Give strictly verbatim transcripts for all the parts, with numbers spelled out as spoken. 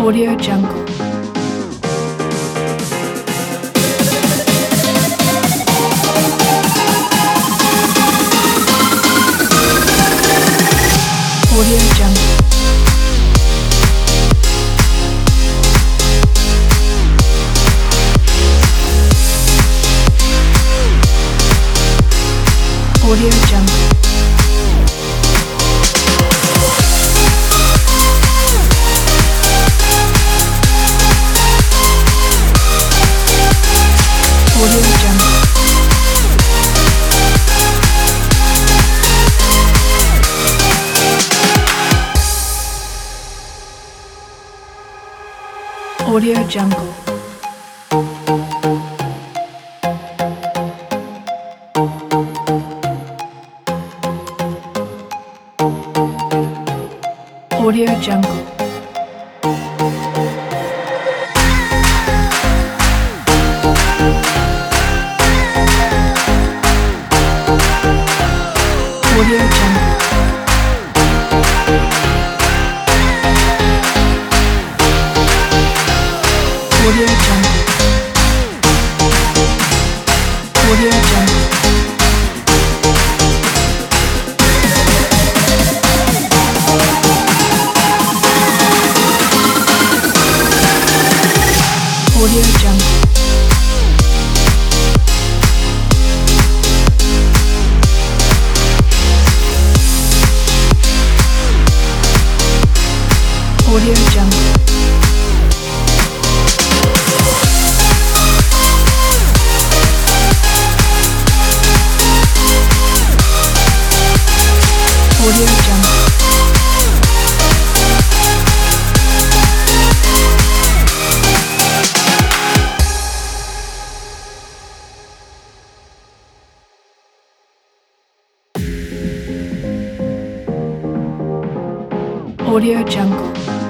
Audio Jungle. Audio Jungle. Audio Jungle. Audio Jungle. Audio Jungle. Audio Jungle. Audio Jungle. Audio Jungle. Audio Jungle. Audio Jungle. Audio Jungle. Audio Jungle. Audio Jungle.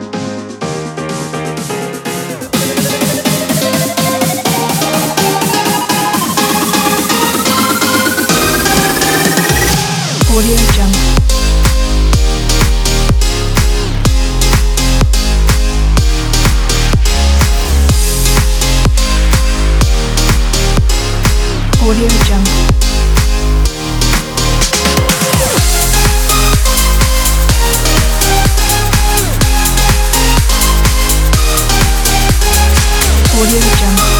Audio Jungle. Audio Jungle. Audio Jungle.